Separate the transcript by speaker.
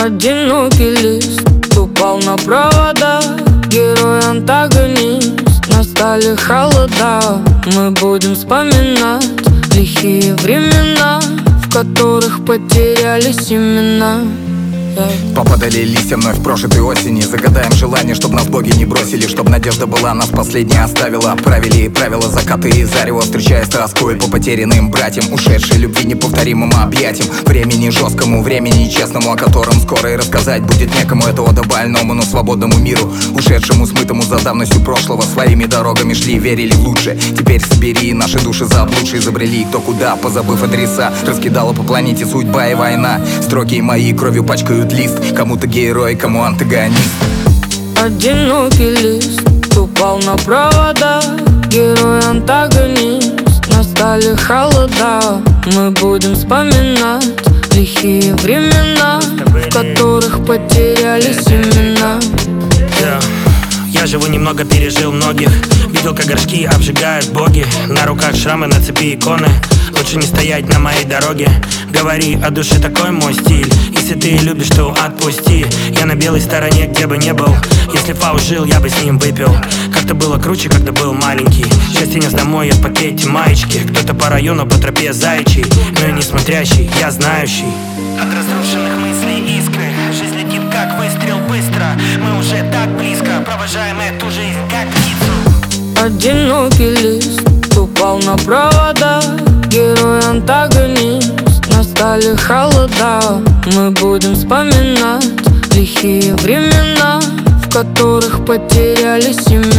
Speaker 1: Одинокий лист упал на провода, герой-антагонист. Настали холода, мы будем вспоминать лихие времена, в которых потерялись имена.
Speaker 2: Попадали листья вновь в прошлой осени. Загадаем желание, чтоб нас боги не бросили, чтоб надежда была, нас последняя оставила. Правили правила закаты и зарево, встречаясь с тоской по потерянным братьям, ушедшей любви неповторимым объятиям. Времени жесткому, времени честному, о котором скоро и рассказать будет некому. Это ода больному, но свободному миру, ушедшему, смытому за давностью прошлого. Своими дорогами шли, верили в лучшее. Теперь собери наши души заблудшие, забрели кто куда, позабыв адреса. Раскидала по планете судьба и война. Строки мои кровью пачкают лист, кому-то герой, кому антагонист.
Speaker 1: Одинокий лист упал на провода, герой-антагонист. Настали холода, мы будем вспоминать лихие времена, в которых потерялись имена.
Speaker 3: Я живу немного, пережил многих. Видел, как горшки обжигают боги. На руках шрамы, на цепи иконы. Лучше не стоять на моей дороге. Говори о душе, такой мой стиль. Если ты любишь, то отпусти. Я на белой стороне, где бы не был. Если фауш жил, я бы с ним выпил. Как-то было круче, когда был маленький. Счастье нес домой, я в пакете маечки. Кто-то по району, по тропе заячий. Но я не смотрящий, я знающий. От разрушенных мыслей искры. Жизнь летит, как выстрел, быстро. Мы уже так близко, провожаем эту жизнь, как птицу.
Speaker 1: Одинокий лист упал на провода, герой-антагонист. Настали холода, мы будем вспоминать лихие времена, в которых потерялись имена.